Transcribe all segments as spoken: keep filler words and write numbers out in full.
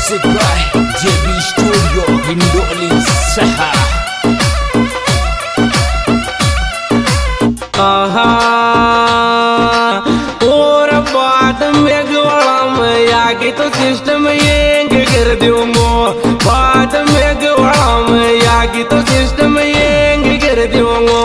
Music by J B Studio Hindoli Saha. आहा और बात में गवाला में आगे तो सिस्टम येंग कर दूंगो। बात में गवाला में आगे तो सिस्टम येंग कर दूंगो।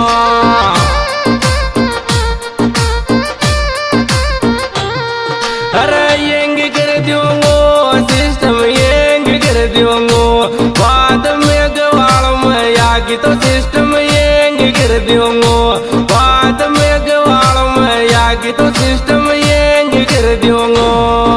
अरे येंग कर दूंगो, सिस्टम येंग कर दूंगो। बात में गवाला में आगे तो सिस्टम येंग कर दूंगो। बात में गवाला में आगे तो सिस्टम येंग कर दूंगो।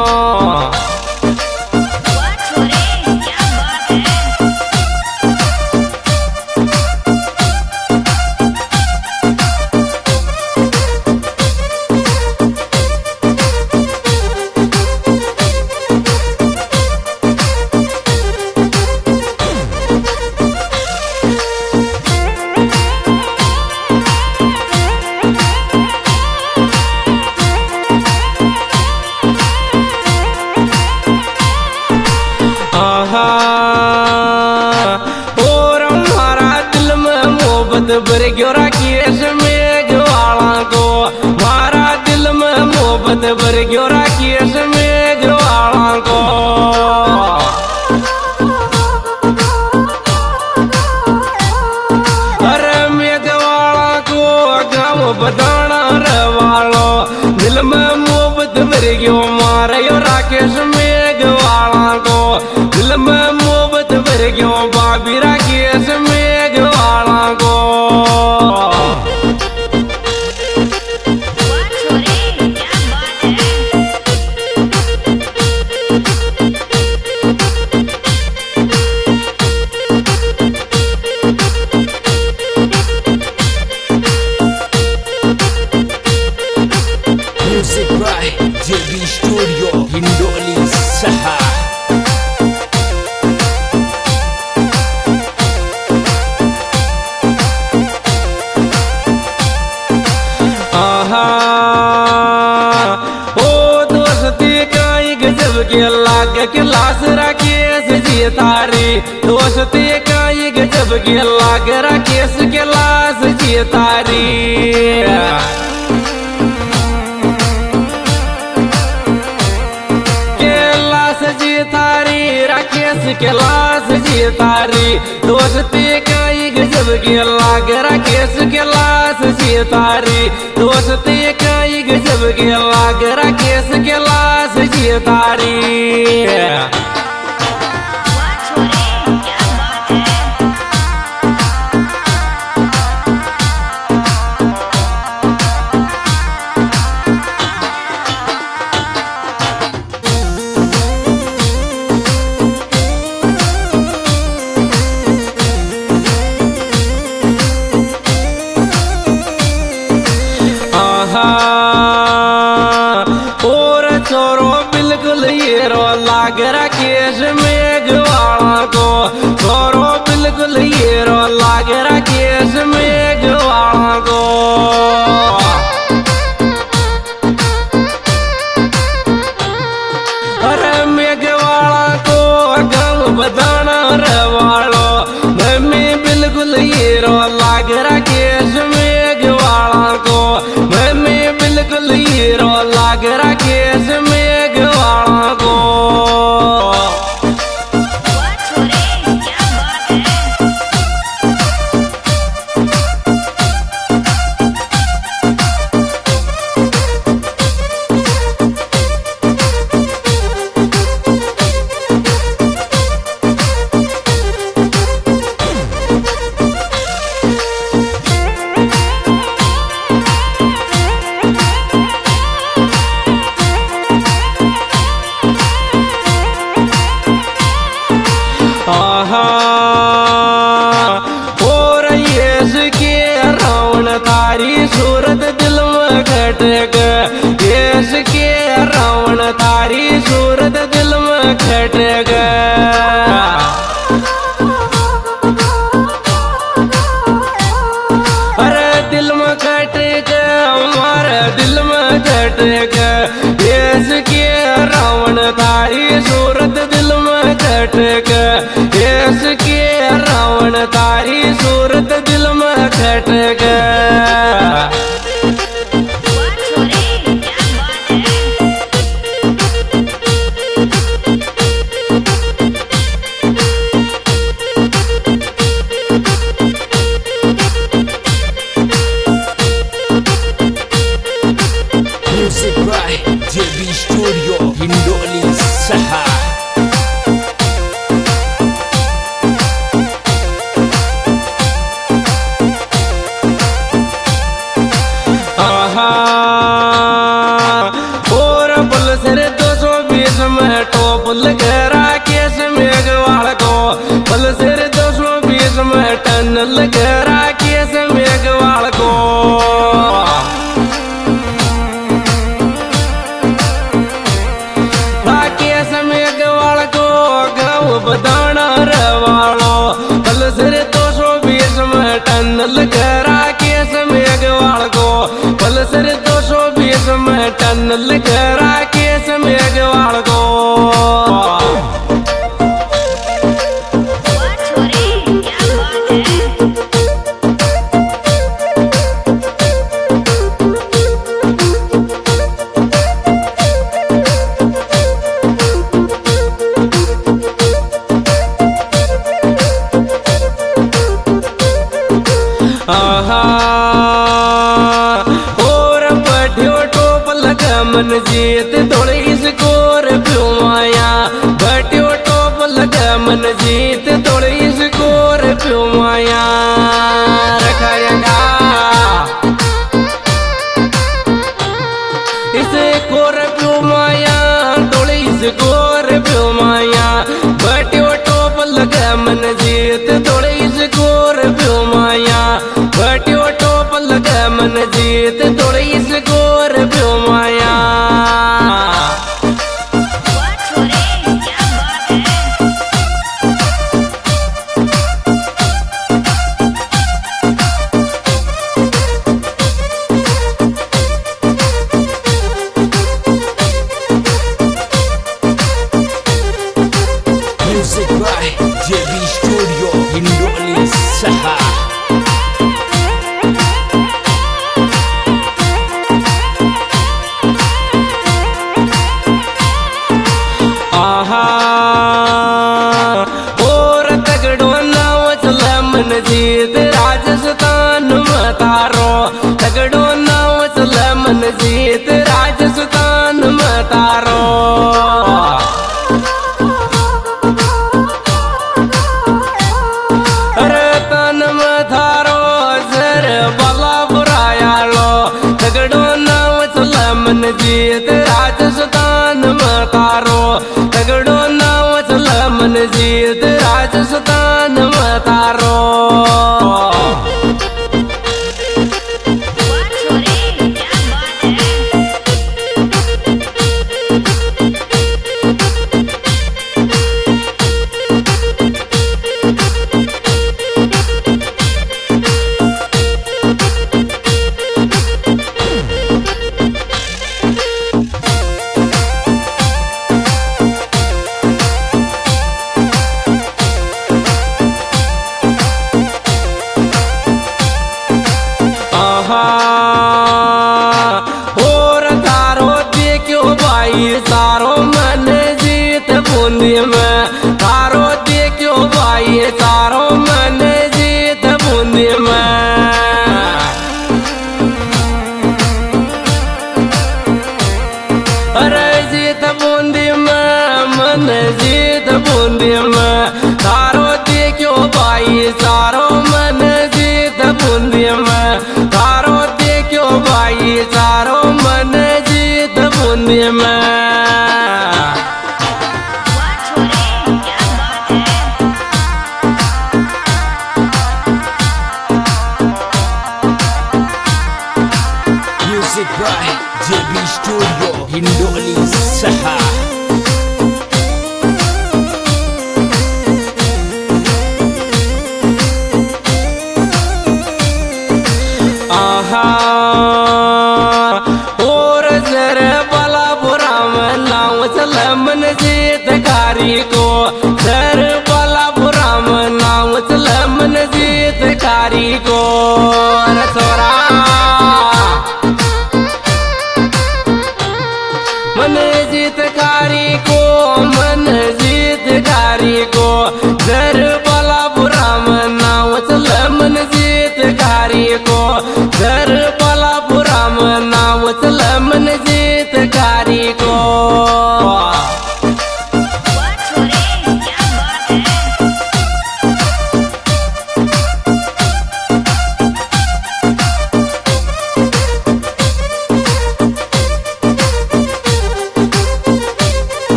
और हमारा दिल में मोहब्बत भर गयो राकेश मेघवाला को। हमारा दिल में मोहब्बत भर गयो राकेश मेघवाला को। अरे मेघवाला को गाँव बदाना रवालो। दिल में मोहब्बत भर गयो मारे राकेश मेघवाला को। दिल में मोहब्बत भर गयो बाबी राकेश मेघवाला को। Music by J B Studio Hindoli Saha. के लाग के लाश राकेश जी तारी दोस्ती का ये गजब के लाग राकेश के लाश जी तारी। के लाश जी तारी राकेश के लाश जी तारी दोस्ती का ये गजब के लाग राकेश के लाश जी तारी। दोस्ती का ये गजब के लाग राकेश के लाश जी तारी। छोरो बिल्कुल ये रो लाग राकेश मेघवाला को। छोरो बिल्कुल ये रो लाग राकेश मेघवाला को। अरे मेघवाला को गाँव बदाना रवालो। मम्मी बिल्कुल ये रो लाग राकेश मेघवाला को। मम्मी बिल्कुल ये रो लाग राकेश मेघवाला को। और यश के रावण तारी सूरत दिल में खटक। यश के रावण तारी सूरत दिल में खटक। अरे दिल में खटक हमारे दिल में खटक। यश के रावण तारी सूरत सूरत दिल में खटक इसके रावण तारी सूरत दिल में खटक Music by J B Studio Indonesia. आहा और पल्सर दो सौ बीस में टॉप लगा केस मेघवाल को पल्सर दो सौ बीस में टन लगा केस मेघवाल को केस मेघवाल को गाँव बदाना रवालो पल्सर दो सौ बीस में टन लगा केस मेघवाल को पल्सर दो सौ बीस में टन लगा केस मेघवाल को आहा और बढ़ियो टोप लगा मन जीत थोड़ी स्कोर प्युमाया बढ़ियो टोप लगा मन जीत थोड़ी स्कोर प्युमाया रखाएगा इसे कोर प्युमाया थोड़ी स्कोर प्युमाया बढ़ियो टोप लगा मन जीत थोड़ी स्कोर प्युमाया बढ़ियो टोप लगा मन जीत थोड़ी स्कोर प्युमाया Music by J B Studio Indonesia. आहा और तगड़ो नाव चला मन जीत राजस्थान में तारो तगड़ो नाव चला मन जीत राजस्थान में तारो अरे तन में थारो सर बला बुराया लो तगड़ो नाव चला मन जीत राजस्थान में तारो तगड़ो नाव चला मन जीत राजस्थान में तारो आहा और तारो देखो भाई तारो मन जीत बूंदी में तारो देखो भाई तारो मन जीत बूंदी में अरे जीत बूंदी में मन जीत बूंदी में तारो देखो भाई तारो मन जीत बूंदी में तारो देखो भाई तारो मन जीत बूंदी में Music by J B Studio Indonesia.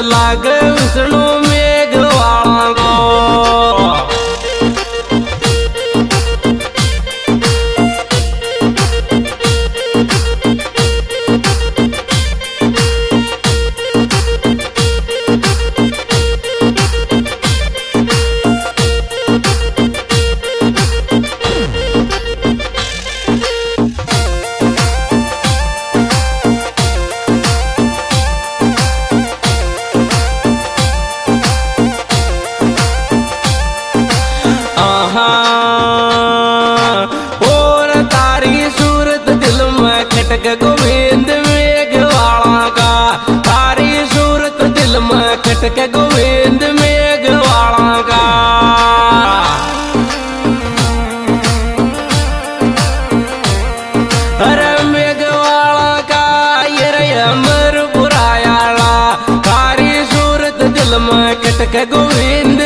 लाग विष्णु मेघवाला को। और तारी सूरत दिल में खटक गोविंद मेघवाला का, तारी सूरत दिल में खटक गोविंद मेघवाला का। अरे मेघवाला का ये रे अमर बुरायाला, तारी सूरत दिल में खटक गोविंद